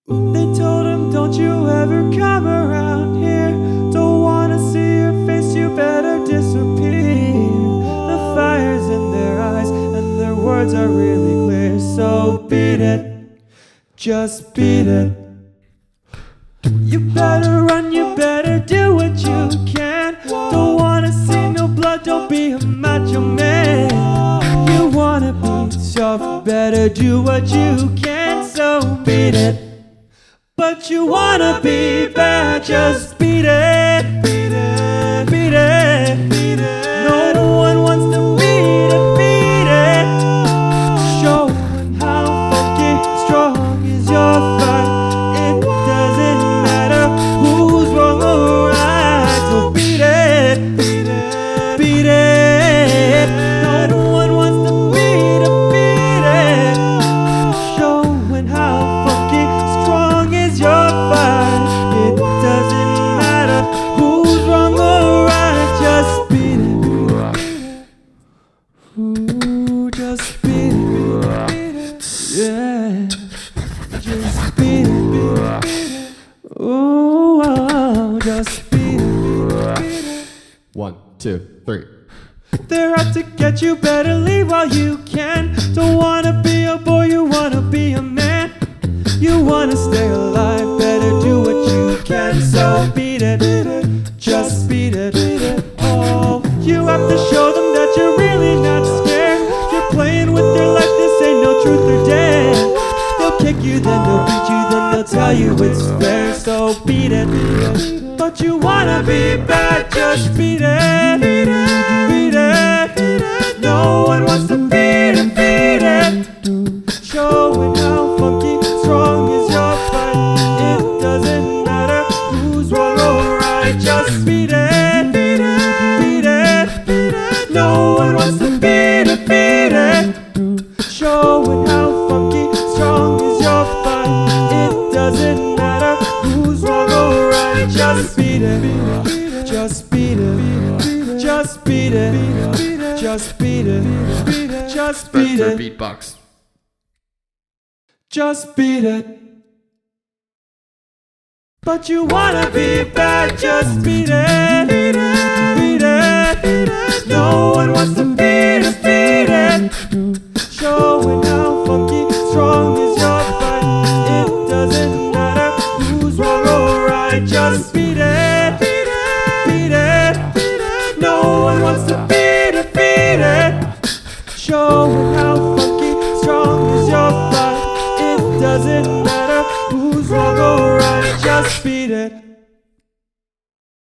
They told him, don't you ever come around here. Don't wanna see your face, you better disappear. The fire's in their eyes and their words are really clear. So beat it, just beat it. You better run, you better do what you can. Don't wanna see no blood, don't be a macho man. You wanna be soft, better do what you can. So beat it. But you wanna be bad, just beat it, beat it, beat it, beat it. No one wants to beat it, beat it. Showing how funky strong is your fight. It doesn't matter who's wrong or right. So beat it, beat it, beat it. No one wants to beat it, beat it. Showing how funky strong is your fight. It doesn't matter who's wrong or right. Just beat it. Ooh, just beat it. Yeah. Just beat it. Ooh, oh, just beat it. 1, 2, 3. They're out to get you, better leave while you can. Don't wanna be a boy, you wanna be a man. You wanna stay alive, better do what you can. So beat it, just beat it. Oh, you have to show them that you're really not scared. You're playing with their life, this ain't no truth or dare. They'll kick you, then they'll beat you, then they'll tell you it's fair. So beat it, but you wanna be bad, just beat it, beat it. No one wants to beat it, beat it. Showing how funky strong is your fight. It doesn't matter who's wrong or right. Just beat it, beat it. No one wants to beat it, beat it. Showing how funky strong is your fight. It doesn't matter who's wrong or right. Just beat it, just beat it, just beat it, just beat it, just beat Spencer it. beatbox. Just beat it. But you wanna be bad, just beat it, beat it. No one wants to beat it, beat it. Showing how funky strong is your fight. It doesn't matter who's wrong or right. Just beat it, beat it. No one wants to beat it, beat it. Showing how funky strong is your fight. It doesn't matter who's wrong or right. Just beat it.